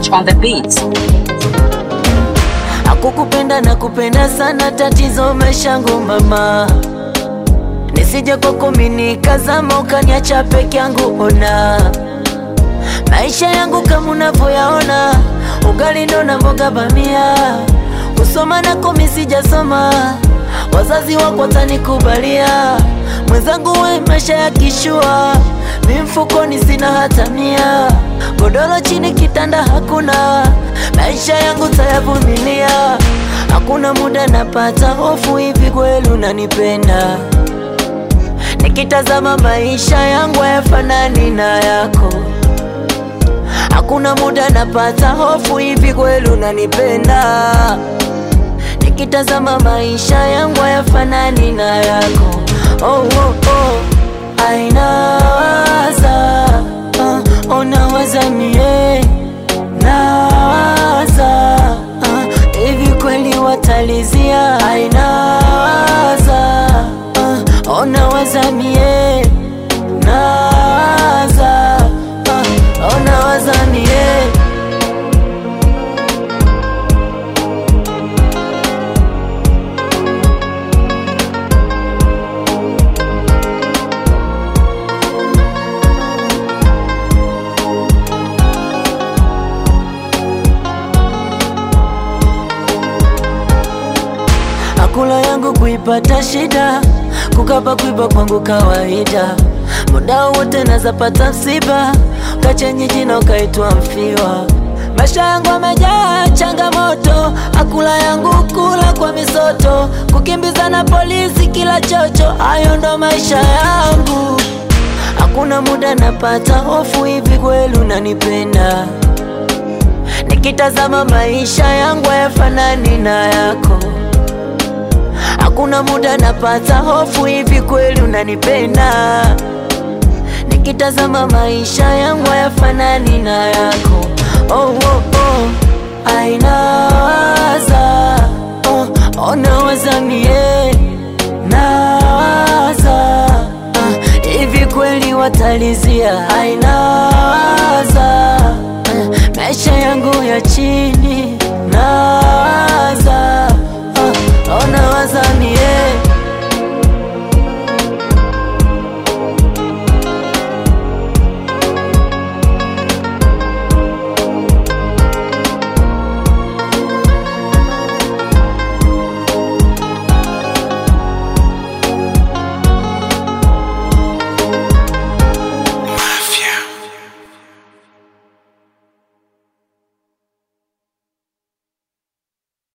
Touch on the beats. Hakukupenda na kupenda sana, tatizo meshangu mama. Nisije kwako mimi nikazama ukaniacha peke yangu. Ona maisha yangu kama unavyoyaona, ugali ndo na mboga bamia. Kusoma nako mimi sijasoma, wazazi wako watanikubalia. Mwenzangu we maisha ya kishua, mimi mfukoni sina hata mia. Godoro chini kitanda hakuna, maisha yangu tayavumilia. Hakuna muda napata hofu, hivi kweli unanipenda? Nikitazama maisha yangu hayafanani na yako. Hakuna muda napata hofu, hivi kweli unanipenda? Nikitazama maisha yangu hayafanani na yako. Oh, oh, oh. Ainawaza, unawaza mie nawaza, hivi kweli watalizia? Ainawaza, unawaza mie nawaza, unawaza mie. Kula yangu kuipata shida, kukaba kuiba kwangu kawaida. Muda wote nazapata msiba, kachenye jina ukaitwa mfiwa. Maisha yangu yamejaa changamoto, akula yangu kula kwa misoto. Kukimbiza na polisi kila chocho, hayo ndo maisha yangu. Hakuna muda napata hofu, hivi kweli unanipenda? Nikitazama maisha yangu hayafanani na yako. Hakuna muda napata hofu, hivi kweli unanipenda? Nikitazama maisha yangu hayafanani na yako. Oh, oh, oh. Ainawaza, unawaza mie nawaza, hivi kweli watalizia? Ainawaza, maisha yangu ya chini na